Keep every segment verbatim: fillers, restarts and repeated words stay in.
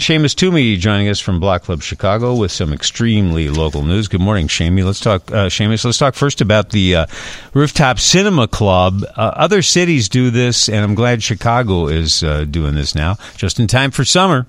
Seamus Toomey joining us from Block Club Chicago with some extremely local news. Good morning, Seamus. Let's talk, uh, Seamus. Let's talk first about the uh, Rooftop Cinema Club. Uh, other cities do this, and I'm glad Chicago is uh, doing this now, just in time for summer.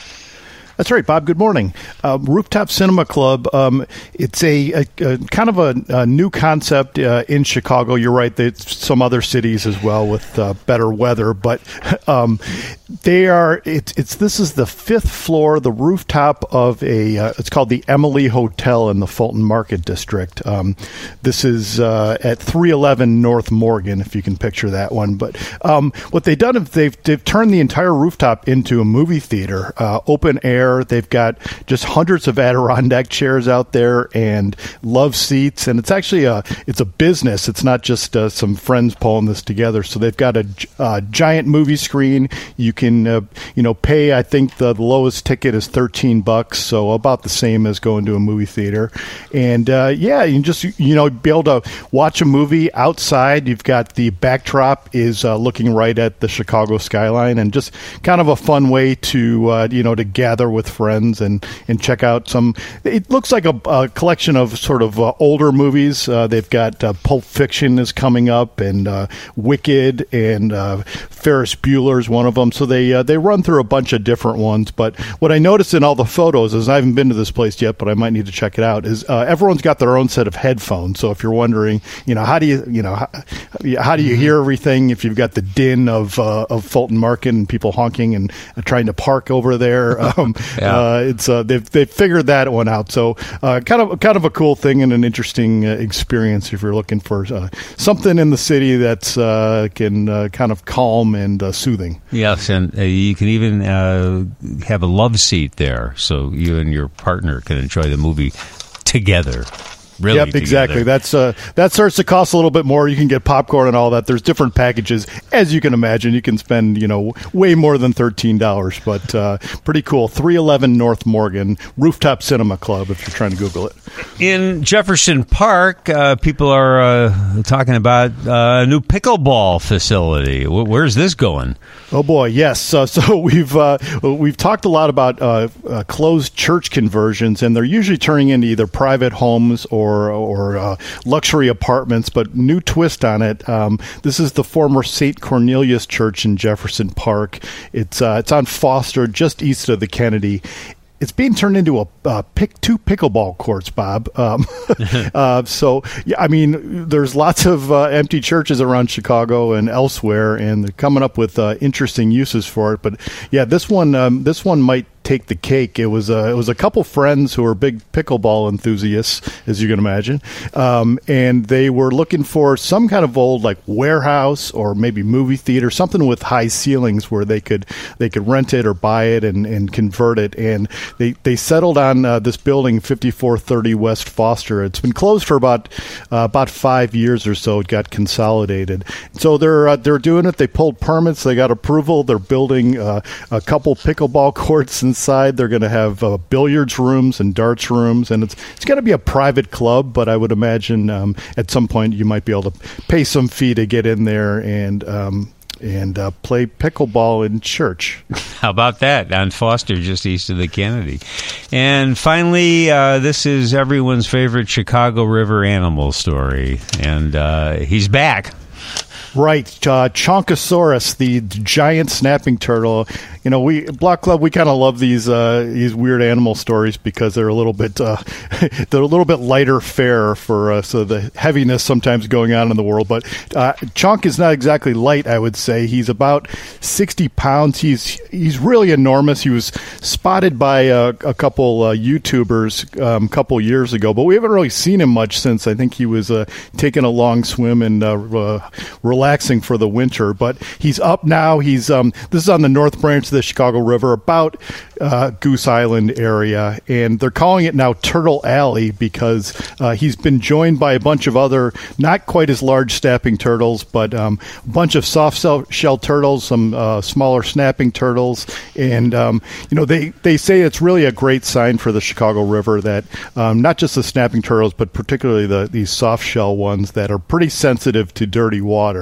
That's right, Bob. Good morning. Uh, Rooftop Cinema Club, um, it's a, a, a kind of a, a new concept uh, in Chicago. You're right, there's some other cities as well with uh, better weather, but um, they are, it's, it's this is the fifth floor, the rooftop of a, uh, it's called the Emily Hotel in the Fulton Market District. Um, this is uh, at three eleven North Morgan, if you can picture that one. But um, what they've done is they've, they've turned the entire rooftop into a movie theater, uh, open air. They've got just hundreds of Adirondack chairs out there and love seats, and it's actually a it's a business. It's not just uh, some friends pulling this together. So they've got a uh, giant movie screen. You can uh, you know pay. I think the lowest ticket is thirteen bucks, so about the same as going to a movie theater. And uh, yeah, you can just you know be able to watch a movie outside. You've got the backdrop is uh, looking right at the Chicago skyline, and just kind of a fun way to uh, you know to gather with friends and, and check out some. It looks like a, a collection of sort of uh, older movies. Uh, they've got uh, Pulp Fiction is coming up, and uh, Wicked, and uh, Ferris Bueller's one of them. So they uh, they run through a bunch of different ones. But what I noticed in all the photos is I haven't been to this place yet, but I might need to check it out. Is uh, everyone's got their own set of headphones. So if you're wondering, you know, how do you you know how, how do you hear everything if you've got the din of uh, of Fulton Market and people honking and uh, trying to park over there. Um, Yeah. Uh, it's uh, they've they've figured that one out. So uh, kind of kind of a cool thing and an interesting uh, experience if you're looking for uh, something in the city that's uh, can uh, kind of calm and uh, soothing. Yes, and uh, you can even uh, have a love seat there, so you and your partner can enjoy the movie together. Really yep, together. Exactly. That's uh, that starts to cost a little bit more. You can get popcorn and all that. There's different packages, as you can imagine. You can spend, you know, way more than thirteen dollars, but uh, pretty cool. three eleven North Morgan, Rooftop Cinema Club, if you're trying to Google it. In Jefferson Park, uh, people are uh, talking about uh, a new pickleball facility. Where's this going? Oh boy, yes. Uh, so we've uh, we've talked a lot about uh, uh, closed church conversions, and they're usually turning into either private homes or or uh, luxury apartments. But new twist on it. Um, this is the former Saint Cornelius Church in Jefferson Park. It's uh, it's on Foster, just east of the Kennedy. It's being turned into a uh, pick two pickleball courts, Bob. Um, uh, so, yeah, I mean, there's lots of uh, empty churches around Chicago and elsewhere, and they're coming up with uh, interesting uses for it. But yeah, this one, um, this one might take the cake. It was a, it was a couple friends who are big pickleball enthusiasts, as you can imagine, um, and they were looking for some kind of old like warehouse or maybe movie theater, something with high ceilings where they could they could rent it or buy it and, and convert it. And they they settled on uh, this building, fifty-four thirty West Foster. It's been closed for about uh, about five years or so. It got consolidated, so they're uh, they're doing it. They pulled permits. They got approval. They're building uh, a couple pickleball courts and inside. They're going to have uh, billiards rooms and darts rooms, and it's it's going to be a private club, but I would imagine um, at some point you might be able to pay some fee to get in there and um, and uh, play pickleball in church. How about that? On Foster, just east of the Kennedy. And finally, uh, this is everyone's favorite Chicago River animal story, and uh, he's back. Right, uh, Chonkosaurus, the giant snapping turtle. You know, we Block Club, we kind of love these uh, these weird animal stories because they're a little bit uh, they're a little bit lighter fare for uh, so the heaviness sometimes going on in the world. But uh, Chonk is not exactly light, I would say. He's about sixty pounds. He's he's really enormous. He was spotted by uh, a couple uh, YouTubers um, a couple years ago, but we haven't really seen him much since. I think he was uh, taking a long swim and uh, uh, relaxing for the winter. But he's up now. He's um, this is on the North Branch of the Chicago River, about uh, Goose Island area, and they're calling it now Turtle Alley because uh, he's been joined by a bunch of other not quite as large snapping turtles, but um, a bunch of soft shell turtles, some uh, smaller snapping turtles, and um, you know they, they say it's really a great sign for the Chicago River that um, not just the snapping turtles, but particularly the these soft shell ones that are pretty sensitive to dirty water.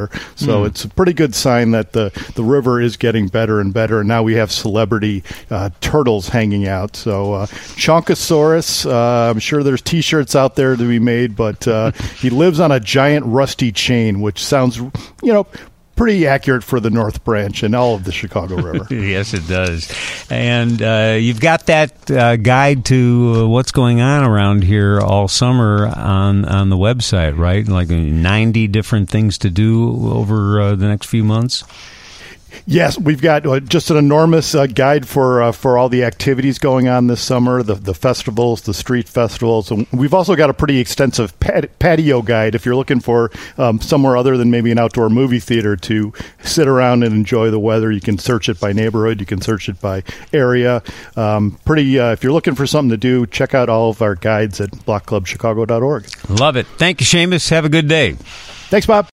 So Mm. it's a pretty good sign that the, the river is getting better and better. And now we have celebrity uh, turtles hanging out. So uh, Chonkosaurus, uh, I'm sure there's T-shirts out there to be made, but uh, he lives on a giant rusty chain, which sounds, you know, pretty accurate for the North Branch and all of the Chicago River. Yes, it does. And uh, you've got that uh, guide to uh, what's going on around here all summer on, on the website, right? Like ninety different things to do over uh, the next few months? Yes, we've got uh, just an enormous uh, guide for uh, for all the activities going on this summer, the the festivals, the street festivals. And we've also got a pretty extensive pat- patio guide if you're looking for um, somewhere other than maybe an outdoor movie theater to sit around and enjoy the weather. You can search it by neighborhood. You can search it by area. Um, pretty. Uh, if you're looking for something to do, check out all of our guides at block club chicago dot org. Love it. Thank you, Seamus. Have a good day. Thanks, Bob.